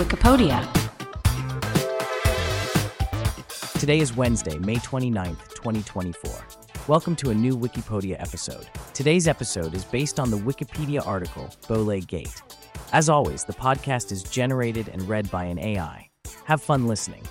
Wikipedia. Today is Wednesday, May 29th, 2024. Welcome to a new Wikipedia episode. Today's episode is based on the Wikipedia article, Bole Gate. As always, the podcast is generated and read by an AI. Have fun listening.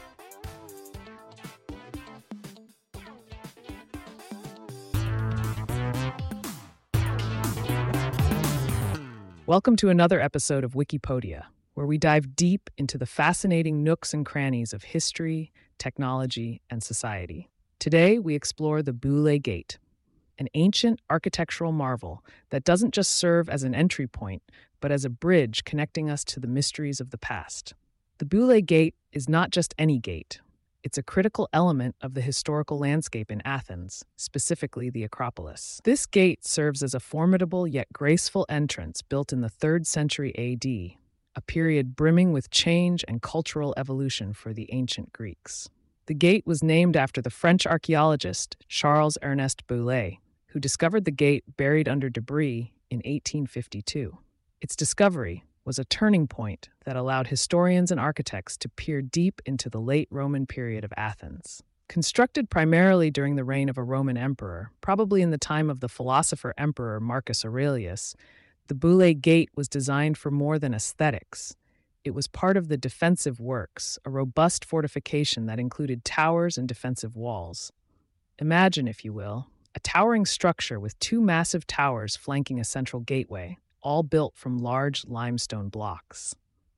Welcome to another episode of Wikipedia, where we dive deep into the fascinating nooks and crannies of history, technology, and society. Today, we explore the Bole Gate, an ancient architectural marvel that doesn't just serve as an entry point, but as a bridge connecting us to the mysteries of the past. The Bole Gate is not just any gate. It's a critical element of the historical landscape in Athens, specifically the Acropolis. This gate serves as a formidable yet graceful entrance built in the 3rd century AD, a period brimming with change and cultural evolution for the ancient Greeks. The gate was named after the French archaeologist Charles-Ernest Bole, who discovered the gate buried under debris in 1852. Its discovery was a turning point that allowed historians and architects to peer deep into the late Roman period of Athens. Constructed primarily during the reign of a Roman emperor, probably in the time of the philosopher-emperor Marcus Aurelius, the Bole Gate was designed for more than aesthetics. It was part of the defensive works, a robust fortification that included towers and defensive walls. Imagine, if you will, a towering structure with 2 massive towers flanking a central gateway, all built from large limestone blocks.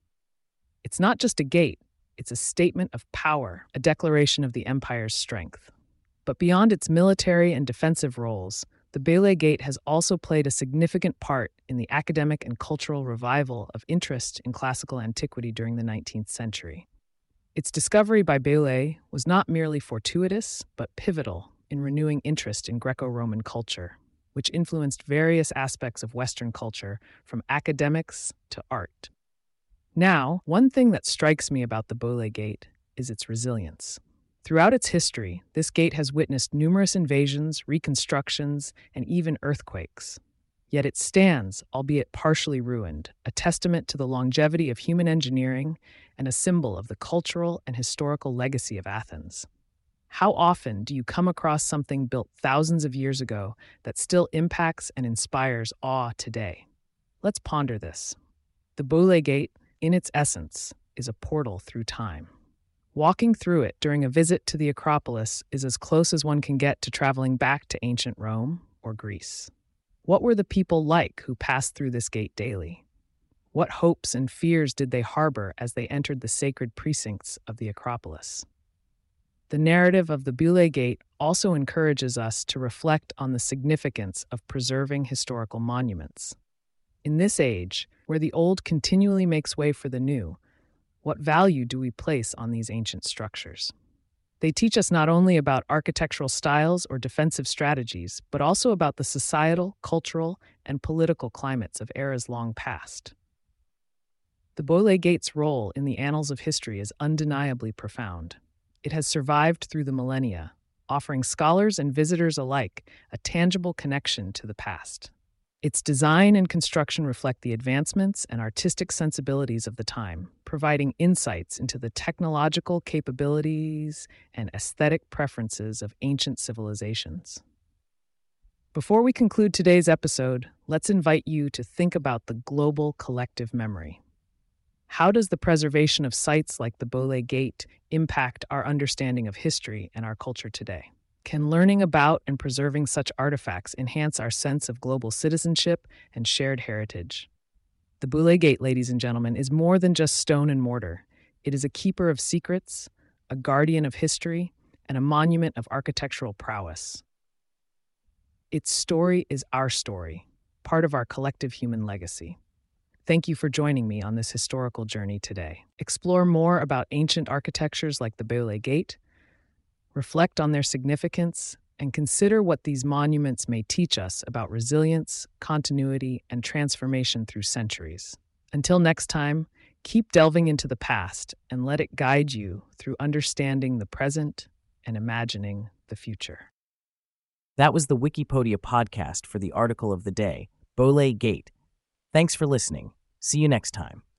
It's not just a gate, it's a statement of power, a declaration of the empire's strength. But beyond its military and defensive roles, the Bole Gate has also played a significant part in the academic and cultural revival of interest in classical antiquity during the 19th century. Its discovery by Bole was not merely fortuitous, but pivotal in renewing interest in Greco-Roman culture, which influenced various aspects of Western culture, from academics to art. Now, one thing that strikes me about the Bole Gate is its resilience. Throughout its history, this gate has witnessed numerous invasions, reconstructions, and even earthquakes. Yet it stands, albeit partially ruined, a testament to the longevity of human engineering and a symbol of the cultural and historical legacy of Athens. How often do you come across something built thousands of years ago that still impacts and inspires awe today? Let's ponder this. The Bole Gate, in its essence, is a portal through time. Walking through it during a visit to the Acropolis is as close as one can get to traveling back to ancient Rome or Greece. What were the people like who passed through this gate daily? What hopes and fears did they harbor as they entered the sacred precincts of the Acropolis? The narrative of the Bole Gate also encourages us to reflect on the significance of preserving historical monuments. In this age, where the old continually makes way for the new, what value do we place on these ancient structures? They teach us not only about architectural styles or defensive strategies, but also about the societal, cultural, and political climates of eras long past. The Bole Gate's role in the annals of history is undeniably profound. It has survived through the millennia, offering scholars and visitors alike a tangible connection to the past. Its design and construction reflect the advancements and artistic sensibilities of the time, providing insights into the technological capabilities and aesthetic preferences of ancient civilizations. Before we conclude today's episode, let's invite you to think about the global collective memory. How does the preservation of sites like the Bole Gate impact our understanding of history and our culture today? Can learning about and preserving such artifacts enhance our sense of global citizenship and shared heritage? The Bole Gate, ladies and gentlemen, is more than just stone and mortar. It is a keeper of secrets, a guardian of history, and a monument of architectural prowess. Its story is our story, part of our collective human legacy. Thank you for joining me on this historical journey today. Explore more about ancient architectures like the Bole Gate, reflect on their significance, and consider what these monuments may teach us about resilience, continuity, and transformation through centuries. Until next time, keep delving into the past and let it guide you through understanding the present and imagining the future. That was the Wikipedia podcast for the article of the day, Bole Gate. Thanks for listening. See you next time.